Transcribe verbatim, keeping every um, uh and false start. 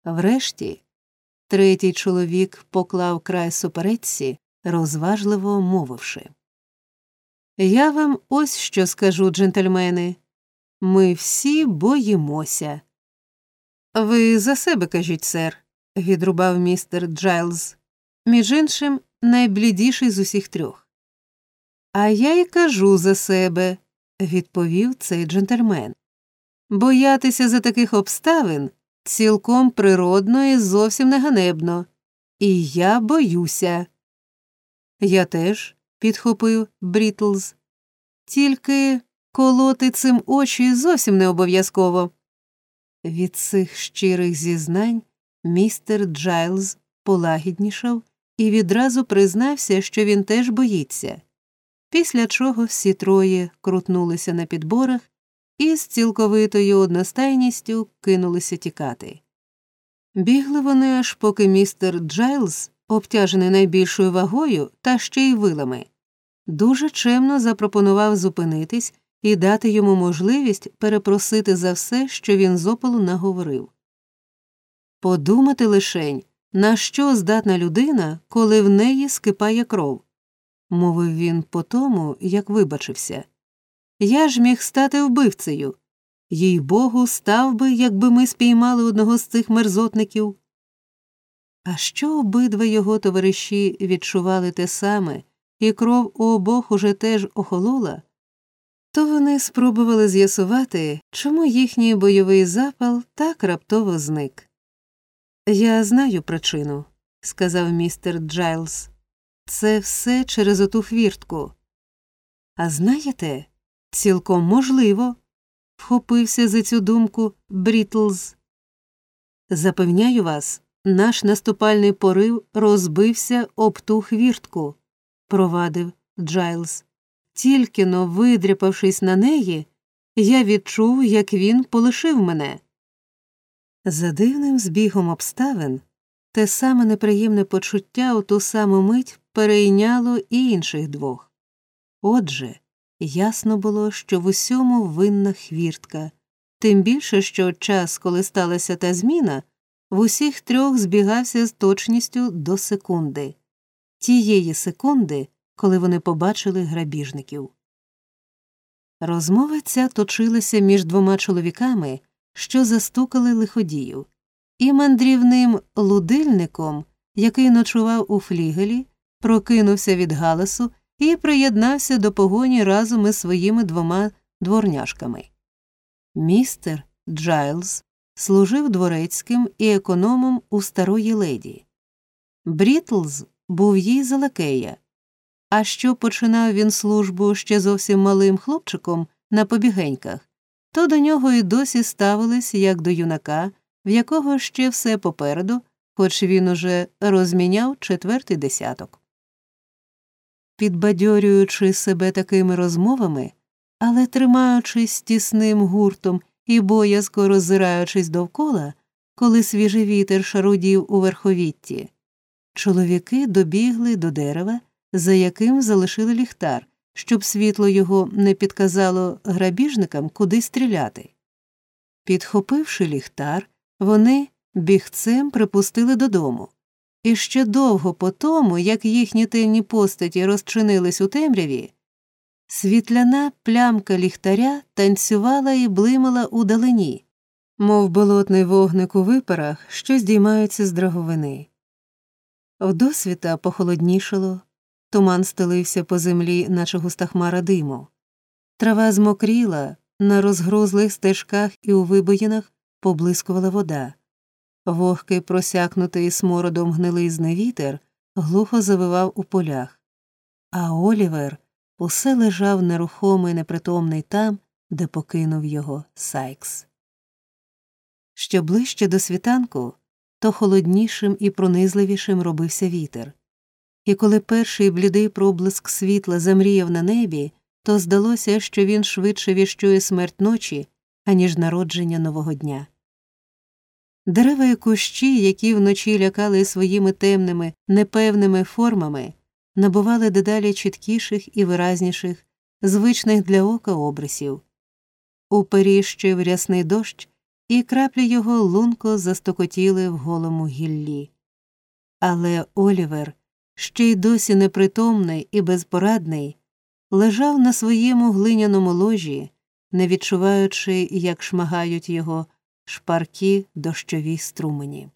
Врешті, третій чоловік поклав край суперечці, розважливо мовивши: «Я вам ось що скажу, джентльмени. Ми всі боїмося». «Ви за себе кажіть, сер», – відрубав містер Джайлз, між іншим, найблідіший з усіх трьох. «А я й кажу за себе», – відповів цей джентльмен. «Боятися за таких обставин цілком природно і зовсім не ганебно. І я боюся». «Я теж», – підхопив Брітлз. «Тільки колоти цим очі зовсім не обов'язково». Від цих щирих зізнань містер Джайлз полагіднішав і відразу признався, що він теж боїться, після чого всі троє крутнулися на підборах і з цілковитою одностайністю кинулися тікати. Бігли вони аж поки містер Джайлз, обтяжений найбільшою вагою та ще й вилами, дуже чемно запропонував зупинитись і дати йому можливість перепросити за все, що він з опалу наговорив. «Подумати лишень, на що здатна людина, коли в неї скипає кров», – мовив він по тому, як вибачився. «Я ж міг стати вбивцею. Їй-богу, став би, якби ми спіймали одного з цих мерзотників». А що обидва його товариші відчували те саме, і кров у обох уже теж охолола, то вони спробували з'ясувати, чому їхній бойовий запал так раптово зник. «Я знаю причину», – сказав містер Джайлз. «Це все через оту хвіртку». «А знаєте, цілком можливо», – вхопився за цю думку Брітлз. «Запевняю вас, наш наступальний порив розбився об ту хвіртку», – провадив Джайлз. «Тільки-но видряпавшись на неї, я відчув, як він полишив мене». За дивним збігом обставин, те саме неприємне почуття у ту саму мить перейняло і інших двох. Отже, ясно було, що в усьому винна хвіртка, тим більше, що час, коли сталася та зміна, в усіх трьох збігався з точністю до секунди. Тієї секунди, коли вони побачили грабіжників. Розмова ця точилася між двома чоловіками, що застукали лиходіїв, і мандрівним лудильником, який ночував у флігелі, прокинувся від галасу і приєднався до погоні разом із своїми двома дворняшками. Містер Джайлз служив дворецьким і економом у старої леді. Брітлз був їй за лакея, а що починав він службу ще зовсім малим хлопчиком на побігеньках, то до нього і досі ставились як до юнака, в якого ще все попереду, хоч він уже розміняв четвертий десяток. Підбадьорюючи себе такими розмовами, але тримаючись тісним гуртом і боязко роззираючись довкола, коли свіжий вітер шарудів у верховітті, чоловіки добігли до дерева, за яким залишили ліхтар, щоб світло його не підказало грабіжникам, куди стріляти. Підхопивши ліхтар, вони бігцем припустили додому. І ще довго по тому, як їхні темні постаті розчинились у темряві, світляна плямка ліхтаря танцювала і блимала у далині, мов болотний вогник у випарах, що здіймаються з драговини. Вдосвіта похолоднішало, туман стелився по землі, наче густа хмара диму. Трава змокріла, на розгрузлих стежках і у вибоїнах поблискувала вода. Вогкий, просякнутий смородом гнилизни вітер глухо завивав у полях. А Олівер усе лежав нерухомий, непритомний там, де покинув його Сайкс. Що ближче до світанку, то холоднішим і пронизливішим робився вітер. І коли перший блідий проблиск світла замріяв на небі, то здалося, що він швидше віщує смерть ночі, аніж народження нового дня. Дерева і кущі, які вночі лякали своїми темними, непевними формами, набували дедалі чіткіших і виразніших, звичних для ока обрисів. Уперіщив рясний дощ, і краплі його лунко застокотіли в голому гіллі. Але Олівер, ще й досі непритомний і безпорадний, лежав на своєму глиняному ложі, не відчуваючи, як шмагають його шпаркі дощові струмені.